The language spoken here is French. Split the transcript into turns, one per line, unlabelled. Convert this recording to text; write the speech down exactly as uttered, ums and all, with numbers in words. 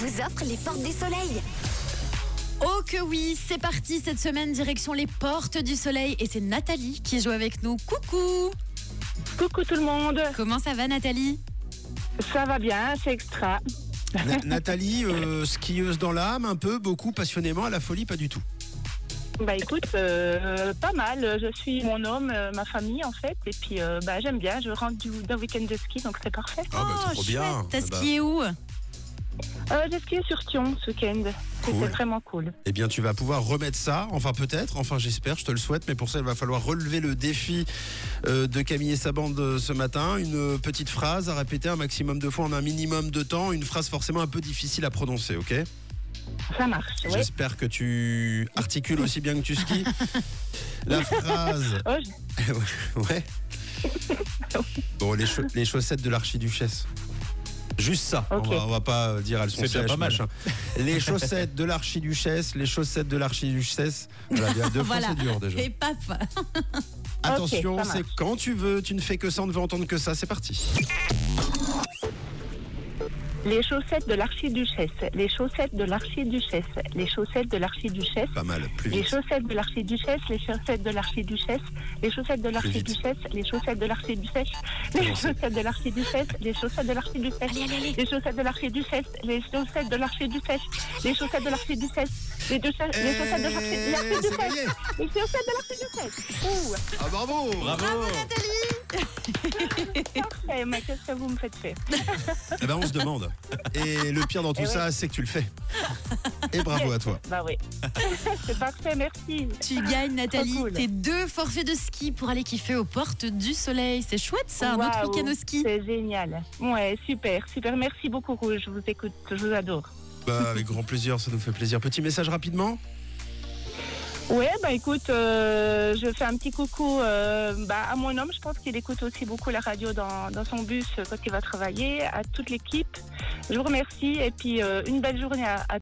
vous offre les portes du soleil.
Oh que oui, c'est parti cette semaine, direction les portes du soleil. Et c'est Nathalie qui joue avec nous. Coucou.
Coucou tout le monde.
Comment ça va Nathalie?
Ça va bien, c'est extra.
Na- Nathalie, euh, skieuse dans l'âme, un peu, beaucoup, passionnément, à la folie, pas du tout.
Bah écoute, euh, pas mal. Je suis mon homme, euh, ma famille en fait. Et puis euh, bah, j'aime bien, je rentre du, d'un week-end de ski, donc c'est parfait.
Ah bah trop
chouette.
bien.
T'as
Ah bah.
skié où?
Euh, j'ai skié sur Thion ce week-end.
Cool.
C'était vraiment cool.
Eh bien, tu vas pouvoir remettre ça, enfin peut-être, enfin j'espère, je te le souhaite, mais pour ça, il va falloir relever le défi euh, de Camille et sa bande euh, ce matin. Une petite phrase à répéter un maximum de fois en un minimum de temps, une phrase forcément un peu difficile à prononcer, ok?
Ça marche, oui.
J'espère que tu articules aussi bien que tu skis. La phrase...
Oh, je-
Ouais. Bon, les, cha- les chaussettes de l'archiduchesse. Juste ça,
Ok.
on, va, on va pas dire elles sont
C'est déjà
sèches,
pas mal.
machin. Les chaussettes de l'archiduchesse, les chaussettes de l'archiduchesse. Voilà, il y a deux fois
Voilà.
c'est dur déjà.
Et paf.
Attention,
Ok, ça
c'est
marche.
quand tu veux, tu ne fais que ça, on ne veut entendre que ça, c'est parti.
Les chaussettes de l'archiduchesse, les chaussettes de l'archiduchesse, les chaussettes de l'archiduchesse,
Pas mal, plus
les
vite.
chaussettes de l'archiduchesse, les chaussettes de l'archiduchesse, les chaussettes de l'archiduchesse, les chaussettes de l'archiduchesse, les
Comment c'est
chaussettes de l'archiduchesse, les chaussettes de l'archiduchesse,
Allez, allez, allez.
les chaussettes de l'archiduchesse, les chaussettes de l'archiduchesse, les chaussettes de l'archiduchesse, les deux cha- les chaussettes de l'archi-
Eh, c'est
l'archiduchesse,
gagné.
les chaussettes de l'archiduchesse. Ouh,
Ah bravo.
Bravo.
parfait, mais qu'est-ce que vous me faites faire?
Eh ben on se demande. Et le pire dans tout
Eh
ça, c'est que tu le fais. Et bravo à toi.
Bah oui, c'est parfait, merci.
Tu gagnes Nathalie
Trop cool.
tes deux forfaits de ski pour aller kiffer aux portes du soleil. C'est chouette ça, un autre
Waouh,
week-end au ski.
C'est génial. Ouais, super, super. Merci beaucoup, Rouge. Je vous écoute, je vous adore.
Bah, avec grand plaisir, ça nous fait plaisir. Petit message rapidement.
Ouais, bah écoute, euh, je fais un petit coucou euh, bah, à mon homme. Je pense qu'il écoute aussi beaucoup la radio dans, dans son bus quand il va travailler. À toute l'équipe, je vous remercie. Et puis, euh, une belle journée à, à